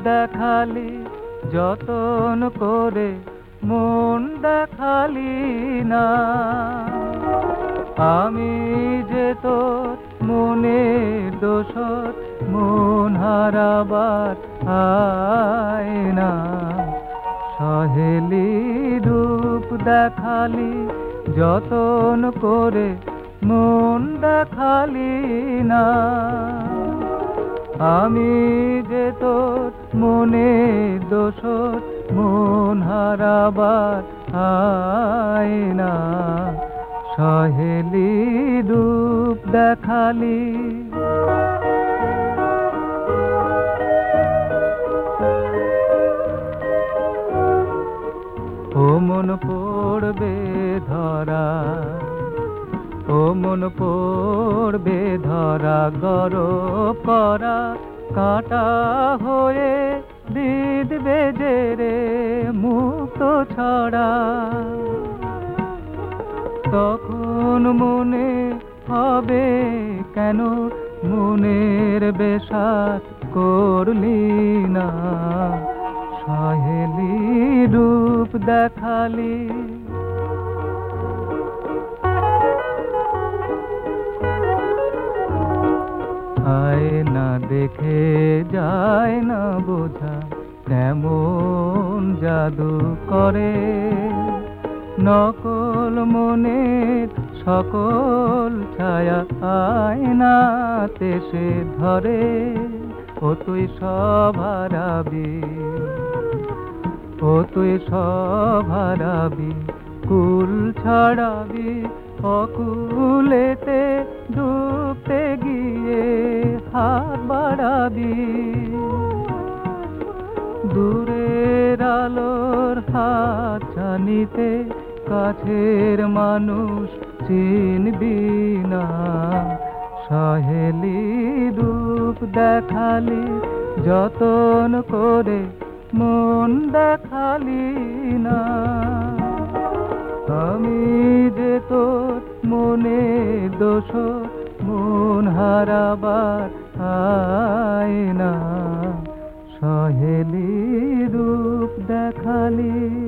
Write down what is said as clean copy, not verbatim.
দেখালি যতন করে মন দেখালি না। আমি যে তোর মনের দোষর মন হারাবার আয়না। সহেলি রূপ দেখালি যতন করে মন দেখালি না। আমি যে তোর মনের দোষর মন হারাবার আয়না। সহেলি রূপ দেখালি। ও মন পড়বে ধরা, ও মন পড়বে ধরা, গরব করা কাঁটা হয়ে বিঁধবে যে রে মুক্ত ছড়া। তখন মনে হবে কেন মনের বেশাত করলি না। সহেলি রূপ দেখালি। আয়না দেখে যায় না বোঝা কেমন জাদু করে। নকল মনের সকল ছায়া আয়নাতে সে ধরে। ও তুই সব হারাবি, ও তুই সব হারাবি, কুল ছাড়াবি অকুলেতে ডুবতে গিয়ে হাত বাড়াবি। দূরের আলোর হাত ছানিতে কাছের মানুষ চিনবি না। সহেলি রূপ দেখালি যতন করে মন দেখালি না। আমি যে তোর মনের দোষর মন হারাবার আয়না। সহেলি রূপ দেখালি।